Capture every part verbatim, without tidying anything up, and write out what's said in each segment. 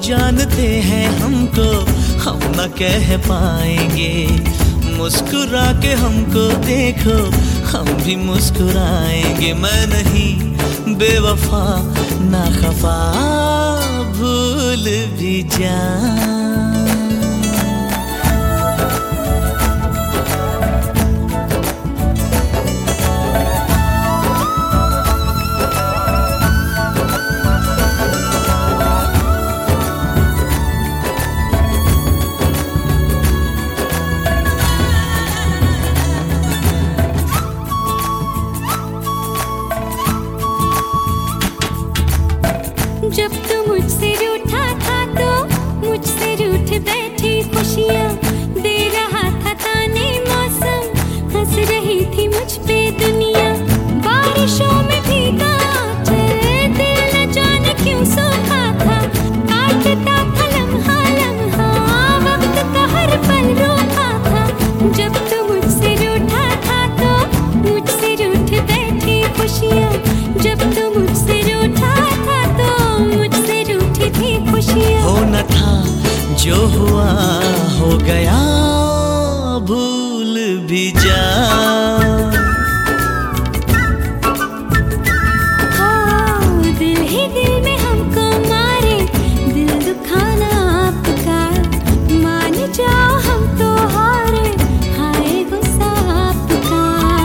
जानते हैं हमको हम न कह पाएंगे, मुस्कुरा के हमको देखो हम भी मुस्कुराएंगे। मैं नहीं बेवफा ना खफा भूल भी जा। जब तू मुझसे रूठा था तो मुझसे रूठ बैठी खुशियाँ दे रहा था ताने मौसम, हंस रही थी मुझ पे दुनिया। बारिशों में भीगा चल दिल न जाने क्यों सूखा था, काटता था लम्हा लम्हा वक्त का हर पल रोका था। जब तू मुझसे रूठा था तो मुझसे रूठ बैठी खुशियाँ, जब तू मुझसे रूठा हो न था जो हुआ हो गया भूल भी जा। दिल ही दिल में हमको मारे, दिल दुखाना आपका, मान जाओ हम तो हारे, हाय गुस्सा आपका।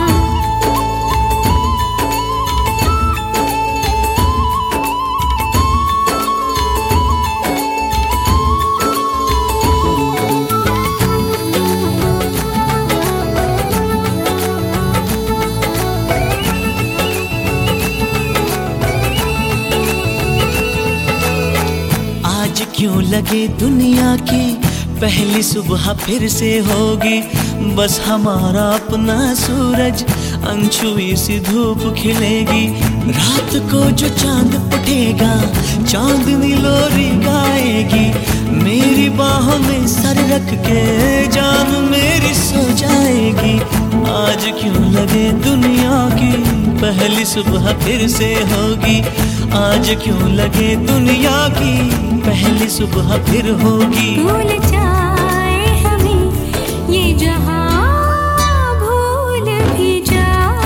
क्यों लगे दुनिया की पहली सुबह फिर से होगी, बस हमारा अपना सूरज अनछुई सी धूप खिलेगी। रात को जो चांद उठेगा चांदनी लोरी गाएगी, मेरी बाहों में सर रख के जान मेरी सो जाएगी। आज क्यों लगे दुनिया की पहली सुबह फिर से होगी, आज क्यों लगे दुनिया की पहली सुबह फिर होगी। भूल जाए हमें ये जहां भूल भी जा।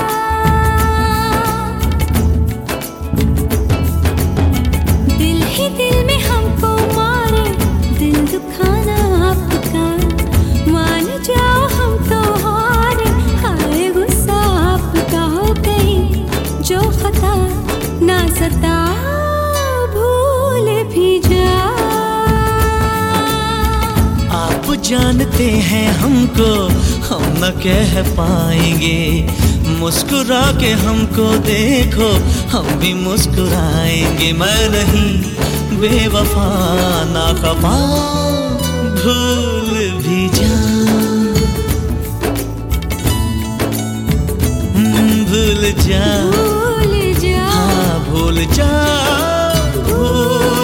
दिल ही दिल में हमको मारे, दिल दुखाना आपका, मान जाओ हम तो हारे, हाय गुस्सा आपका। हो गई जो खता ना सता भूल भी जा। आप जानते हैं हमको हम न कह पाएंगे, मुस्कुरा के हमको देखो हम भी मुस्कुराएंगे। मैं नहीं बेवफा ना खफा भूल भी जा। भूल जा, भूल जा, हाँ भूल जा, भूल